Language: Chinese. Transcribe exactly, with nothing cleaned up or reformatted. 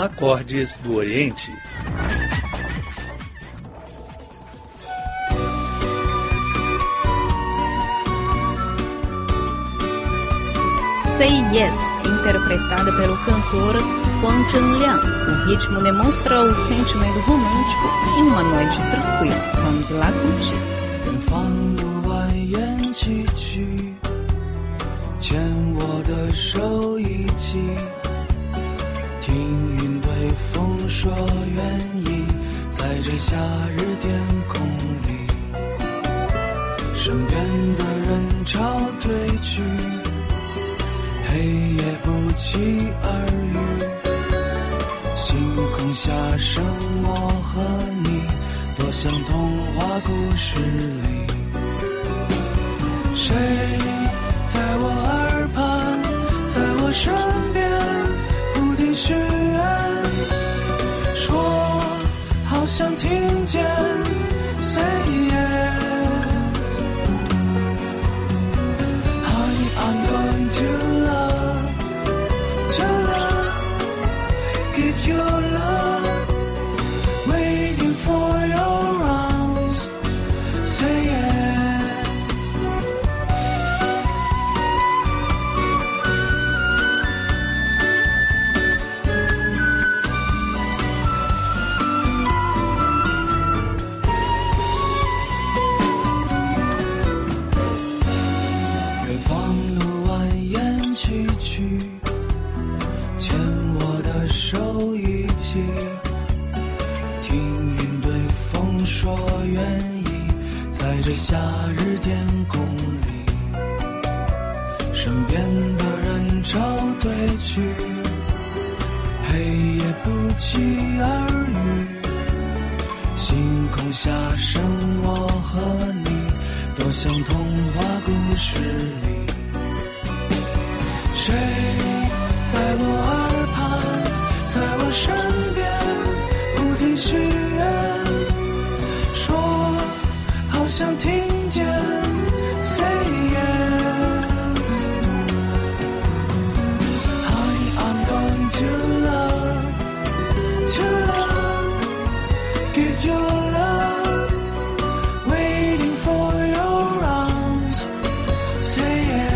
Acordes do Oriente. Say Yes, interpretada pelo cantor Huang Zhengliang. O ritmo demonstra o sentimento romântico em uma noite tranquila. Vamos lá curtir. 远方路蜿蜒崎岖，牵我的手一起，听云对风说愿意，在这夏日天空里，身边的人潮退去，黑夜不期而遇，星空下剩我和你，多像童话故事里。谁在我耳畔，在我身边不停许愿，说好想听见 Say yes Honey I'm going to love To love Give you love Waiting for your arms Say yes牵我的手一起，听云对风说愿意，在这夏日天空里，身边的人潮退去，黑夜不期而遇，星空下剩我和你，多像童话故事里。谁在我耳畔，在我身边不停许愿，说好想听见 Say yes Honey I'm going to love To love Give you love Waiting for your arms Say yes